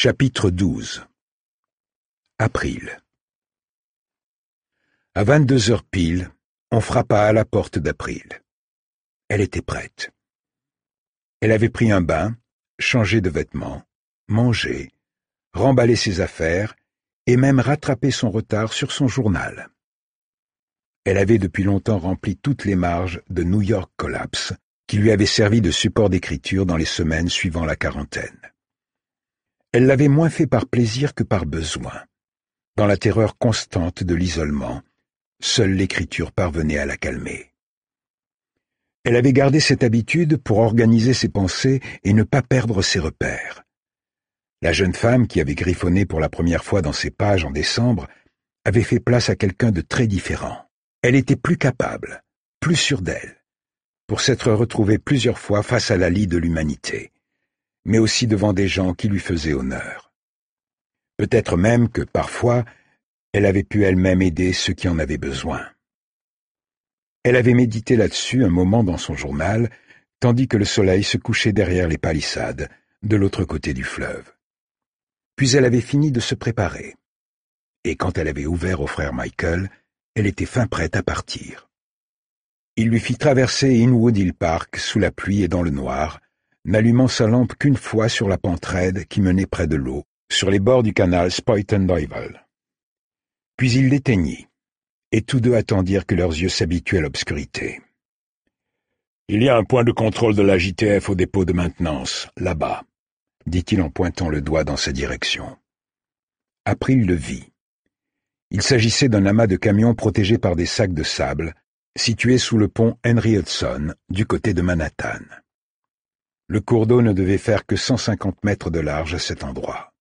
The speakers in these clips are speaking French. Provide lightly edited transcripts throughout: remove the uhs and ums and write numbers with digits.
Chapitre 12. April. À 22 heures pile, on frappa à la porte d'April. Elle était prête. Elle avait pris un bain, changé de vêtements, mangé, remballé ses affaires et même rattrapé son retard sur son journal. Elle avait depuis longtemps rempli toutes les marges de New York Collapse qui lui avaient servi de support d'écriture dans les semaines suivant la quarantaine. Elle l'avait moins fait par plaisir que par besoin. Dans la terreur constante de l'isolement, seule l'écriture parvenait à la calmer. Elle avait gardé cette habitude pour organiser ses pensées et ne pas perdre ses repères. La jeune femme qui avait griffonné pour la première fois dans ses pages en décembre avait fait place à quelqu'un de très différent. Elle était plus capable, plus sûre d'elle, pour s'être retrouvée plusieurs fois face à la lie de l'humanité, mais aussi devant des gens qui lui faisaient honneur. Peut-être même que, parfois, elle avait pu elle-même aider ceux qui en avaient besoin. Elle avait médité là-dessus un moment dans son journal, tandis que le soleil se couchait derrière les palissades, de l'autre côté du fleuve. Puis elle avait fini de se préparer. Et quand elle avait ouvert au frère Michael, elle était fin prête à partir. Il lui fit traverser Inwood Hill Park sous la pluie et dans le noir, n'allumant sa lampe qu'une fois sur la pente raide qui menait près de l'eau, sur les bords du canal Spuyten-Duyvil. Puis il l'éteignit, et tous deux attendirent que leurs yeux s'habituent à l'obscurité. « Il y a un point de contrôle de la JTF au dépôt de maintenance, là-bas, » dit-il en pointant le doigt dans sa direction. April le vit. Il s'agissait d'un amas de camions protégés par des sacs de sable, situés sous le pont Henry Hudson, du côté de Manhattan. Le cours d'eau ne devait faire que 150 mètres de large à cet endroit.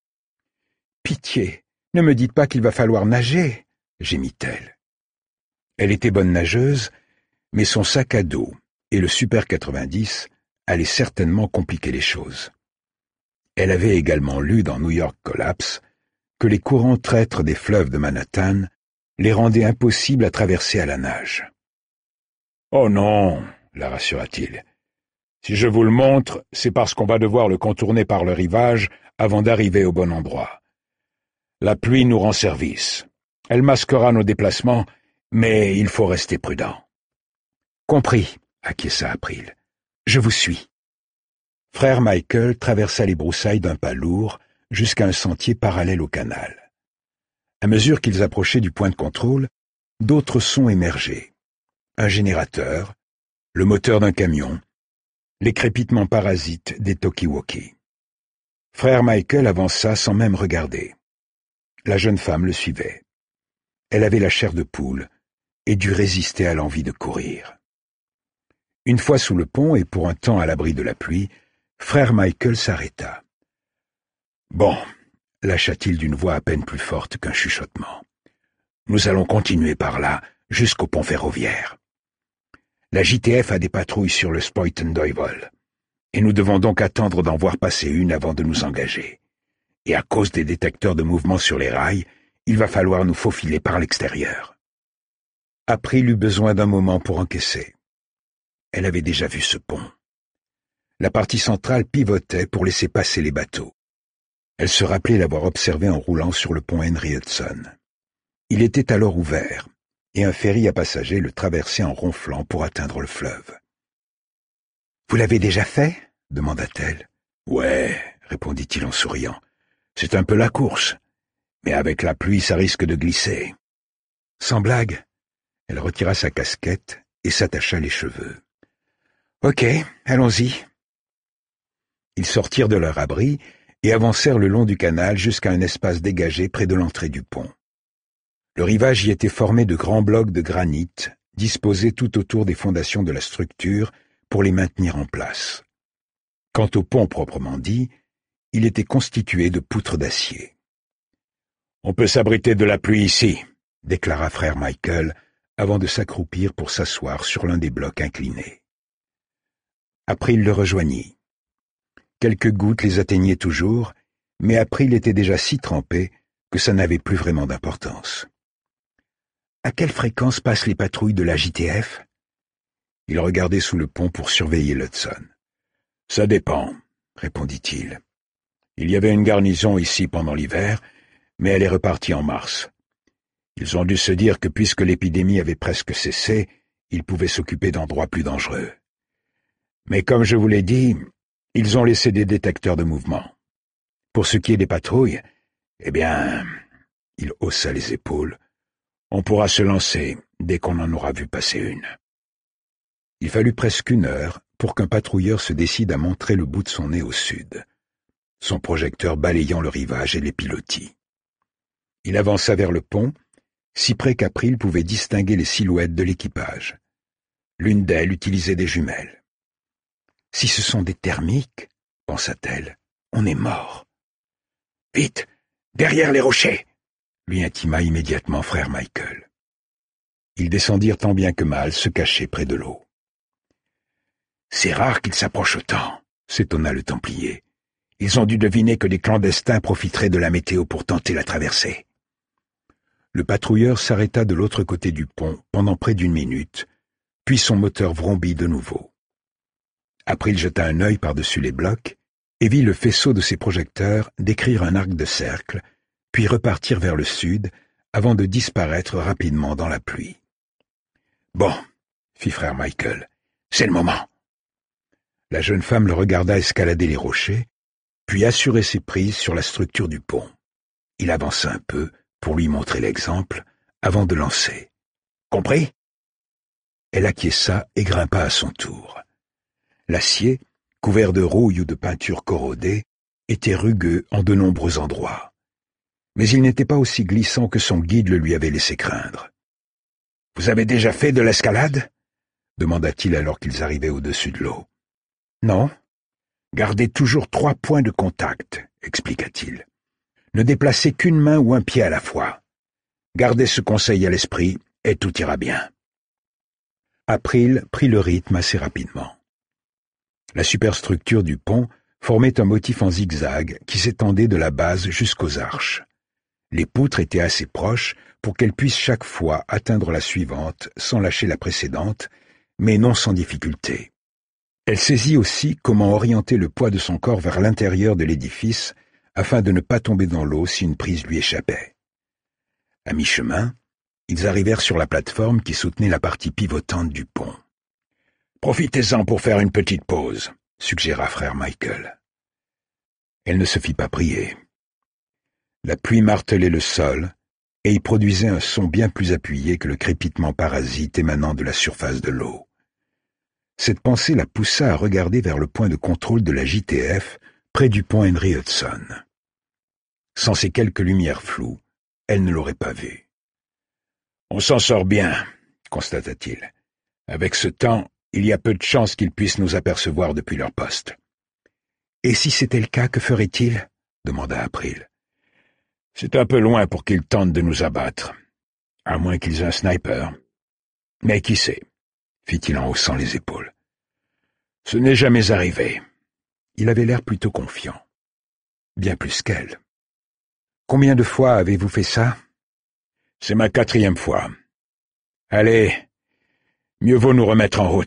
« Pitié, ne me dites pas qu'il va falloir nager !» gémit-elle. Elle était bonne nageuse, mais son sac à dos et le Super 90 allaient certainement compliquer les choses. Elle avait également lu dans New York Collapse que les courants traîtres des fleuves de Manhattan les rendaient impossibles à traverser à la nage. « Oh non !» la rassura-t-il. Si je vous le montre, c'est parce qu'on va devoir le contourner par le rivage avant d'arriver au bon endroit. La pluie nous rend service. Elle masquera nos déplacements, mais il faut rester prudent. Compris, acquiesça April. Je vous suis. Frère Michael traversa les broussailles d'un pas lourd jusqu'à un sentier parallèle au canal. À mesure qu'ils approchaient du point de contrôle, d'autres sons émergeaient. Un générateur, le moteur d'un camion, les crépitements parasites des talkie-walkie. Frère Michael avança sans même regarder. La jeune femme le suivait. Elle avait la chair de poule et dut résister à l'envie de courir. Une fois sous le pont et pour un temps à l'abri de la pluie, frère Michael s'arrêta. « Bon, » lâcha-t-il d'une voix à peine plus forte qu'un chuchotement. « Nous allons continuer par là jusqu'au pont ferroviaire. La JTF a des patrouilles sur le Spuyten-Duyvil, et nous devons donc attendre d'en voir passer une avant de nous engager. Et à cause des détecteurs de mouvement sur les rails, il va falloir nous faufiler par l'extérieur. » April eut besoin d'un moment pour encaisser. Elle avait déjà vu ce pont. La partie centrale pivotait pour laisser passer les bateaux. Elle se rappelait l'avoir observé en roulant sur le pont Henry Hudson. Il était alors ouvert, et un ferry à passagers le traversait en ronflant pour atteindre le fleuve. « Vous l'avez déjà fait ?» demanda-t-elle. « Ouais, » répondit-il en souriant. « C'est un peu la course, mais avec la pluie ça risque de glisser. » Sans blague, elle retira sa casquette et s'attacha les cheveux. « Ok, allons-y. » Ils sortirent de leur abri et avancèrent le long du canal jusqu'à un espace dégagé près de l'entrée du pont. Le rivage y était formé de grands blocs de granit, disposés tout autour des fondations de la structure pour les maintenir en place. Quant au pont proprement dit, il était constitué de poutres d'acier. « On peut s'abriter de la pluie ici, » déclara frère Michael, avant de s'accroupir pour s'asseoir sur l'un des blocs inclinés. April le rejoignit. Quelques gouttes les atteignaient toujours, mais April était déjà si trempé que ça n'avait plus vraiment d'importance. « À quelle fréquence passent les patrouilles de la JTF ?» Il regardait sous le pont pour surveiller l'Hudson. « Ça dépend, » répondit-il. Il y avait une garnison ici pendant l'hiver, mais elle est repartie en mars. Ils ont dû se dire que puisque l'épidémie avait presque cessé, ils pouvaient s'occuper d'endroits plus dangereux. Mais comme je vous l'ai dit, ils ont laissé des détecteurs de mouvement. Pour ce qui est des patrouilles, eh bien, il haussa les épaules. On pourra se lancer dès qu'on en aura vu passer une. Il fallut presque 1 heure pour qu'un patrouilleur se décide à montrer le bout de son nez au sud, son projecteur balayant le rivage et les pilotis. Il avança vers le pont, si près qu'April pouvait distinguer les silhouettes de l'équipage. L'une d'elles utilisait des jumelles. « Si ce sont des thermiques, pensa-t-elle, on est mort. »« Vite, derrière les rochers !» lui intima immédiatement frère Michael. Ils descendirent tant bien que mal, se cacher près de l'eau. « C'est rare qu'ils s'approchent autant, » s'étonna le Templier. « Ils ont dû deviner que des clandestins profiteraient de la météo pour tenter la traversée. » Le patrouilleur s'arrêta de l'autre côté du pont pendant près d'1 minute, puis son moteur vrombit de nouveau. Après, il jeta un œil par-dessus les blocs et vit le faisceau de ses projecteurs décrire un arc de cercle, puis repartir vers le sud, avant de disparaître rapidement dans la pluie. « Bon, » fit frère Michael, « c'est le moment. » La jeune femme le regarda escalader les rochers, puis assurer ses prises sur la structure du pont. Il avança un peu pour lui montrer l'exemple, avant de lancer. « Compris ?» Elle acquiesça et grimpa à son tour. L'acier, couvert de rouille ou de peinture corrodée, était rugueux en de nombreux endroits. Mais il n'était pas aussi glissant que son guide le lui avait laissé craindre. « Vous avez déjà fait de l'escalade ?» demanda-t-il alors qu'ils arrivaient au-dessus de l'eau. « Non. Gardez toujours 3 points de contact, » expliqua-t-il. « Ne déplacez qu'une main ou un pied à la fois. Gardez ce conseil à l'esprit et tout ira bien. » April prit le rythme assez rapidement. La superstructure du pont formait un motif en zigzag qui s'étendait de la base jusqu'aux arches. Les poutres étaient assez proches pour qu'elle puisse chaque fois atteindre la suivante sans lâcher la précédente, mais non sans difficulté. Elle saisit aussi comment orienter le poids de son corps vers l'intérieur de l'édifice afin de ne pas tomber dans l'eau si une prise lui échappait. À mi-chemin, ils arrivèrent sur la plateforme qui soutenait la partie pivotante du pont. « Profitez-en pour faire une petite pause », suggéra frère Michael. Elle ne se fit pas prier. La pluie martelait le sol et y produisait un son bien plus appuyé que le crépitement parasite émanant de la surface de l'eau. Cette pensée la poussa à regarder vers le point de contrôle de la JTF près du pont Henry Hudson. Sans ces quelques lumières floues, elle ne l'aurait pas vu. « On s'en sort bien, » constata-t-il. « Avec ce temps, il y a peu de chances qu'ils puissent nous apercevoir depuis leur poste. »« Et si c'était le cas, que ferait-il » demanda April. « C'est un peu loin pour qu'ils tentent de nous abattre, à moins qu'ils aient un sniper. Mais qui sait ?» fit-il en haussant les épaules. « Ce n'est jamais arrivé. » Il avait l'air plutôt confiant. Bien plus qu'elle. « Combien de fois avez-vous fait ça ?»« C'est ma 4e fois. Allez, mieux vaut nous remettre en route. »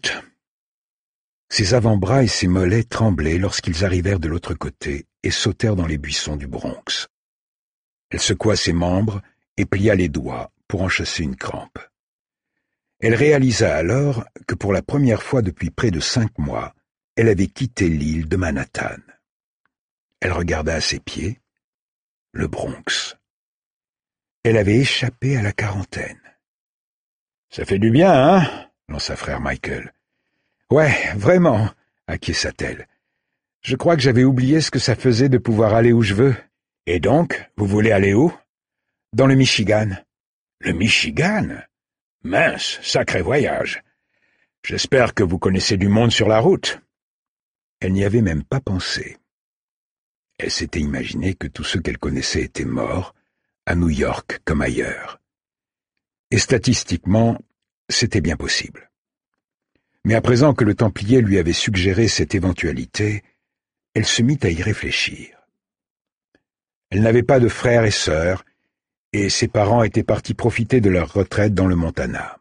Ses avant-bras et ses mollets tremblaient lorsqu'ils arrivèrent de l'autre côté et sautèrent dans les buissons du Bronx. Elle secoua ses membres et plia les doigts pour en chasser une crampe. Elle réalisa alors que pour la première fois depuis près de 5 mois, elle avait quitté l'île de Manhattan. Elle regarda à ses pieds, le Bronx. Elle avait échappé à la quarantaine. « Ça fait du bien, hein ?» lança frère Michael. « Ouais, vraiment, » acquiesça-t-elle. « Je crois que j'avais oublié ce que ça faisait de pouvoir aller où je veux. Et donc, vous voulez aller où ? » ?»« Dans le Michigan. »« Le Michigan ? Mince, sacré voyage. J'espère que vous connaissez du monde sur la route. » Elle n'y avait même pas pensé. Elle s'était imaginé que tous ceux qu'elle connaissait étaient morts, à New York comme ailleurs. Et statistiquement, c'était bien possible. Mais à présent que le Templier lui avait suggéré cette éventualité, elle se mit à y réfléchir. Elle n'avait pas de frères et sœurs, et ses parents étaient partis profiter de leur retraite dans le Montana.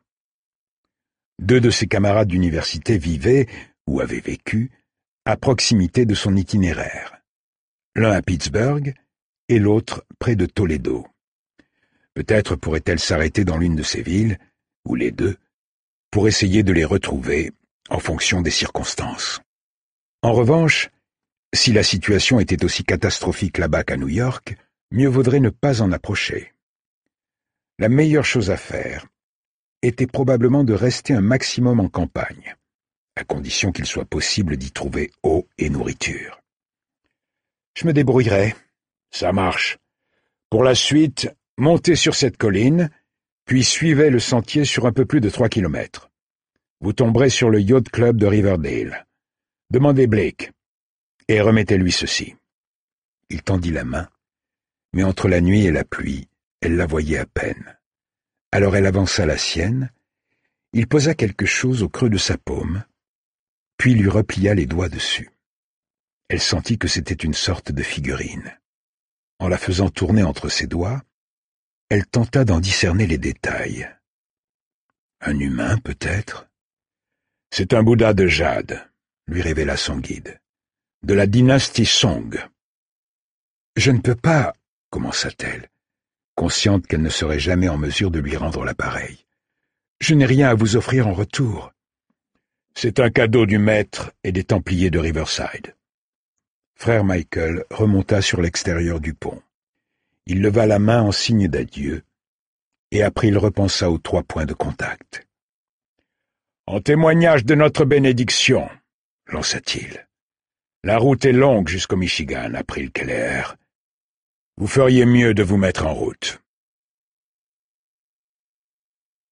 2 de ses camarades d'université vivaient, ou avaient vécu, à proximité de son itinéraire. l'un à Pittsburgh et l'autre près de Toledo. Peut-être pourrait-elle s'arrêter dans l'une de ces villes, ou les deux, pour essayer de les retrouver en fonction des circonstances. En revanche, si la situation était aussi catastrophique là-bas qu'à New York, mieux vaudrait ne pas en approcher. La meilleure chose à faire était probablement de rester un maximum en campagne, à condition qu'il soit possible d'y trouver eau et nourriture. Je me débrouillerai. Ça marche. Pour la suite, montez sur cette colline, puis suivez le sentier sur un peu plus de 3 kilomètres. Vous tomberez sur le Yacht Club de Riverdale. Demandez Blake, et remettez-lui ceci. Il tendit la main, mais entre la nuit et la pluie, elle la voyait à peine. Alors elle avança la sienne, il posa quelque chose au creux de sa paume, puis lui replia les doigts dessus. Elle sentit que c'était une sorte de figurine. En la faisant tourner entre ses doigts, elle tenta d'en discerner les détails. Un humain, peut-être? C'est un Bouddha de jade, lui révéla son guide. De la dynastie Song. Je ne peux pas, commença-t-elle, consciente qu'elle ne serait jamais en mesure de lui rendre l'appareil. Je n'ai rien à vous offrir en retour. C'est un cadeau du maître et des Templiers de Riverside. Frère Michael remonta sur l'extérieur du pont. Il leva la main en signe d'adieu, et après il repensa aux 3 points de contact. « En témoignage de notre bénédiction, » lança-t-il. « La route est longue jusqu'au Michigan, April Keller. Vous feriez mieux de vous mettre en route. »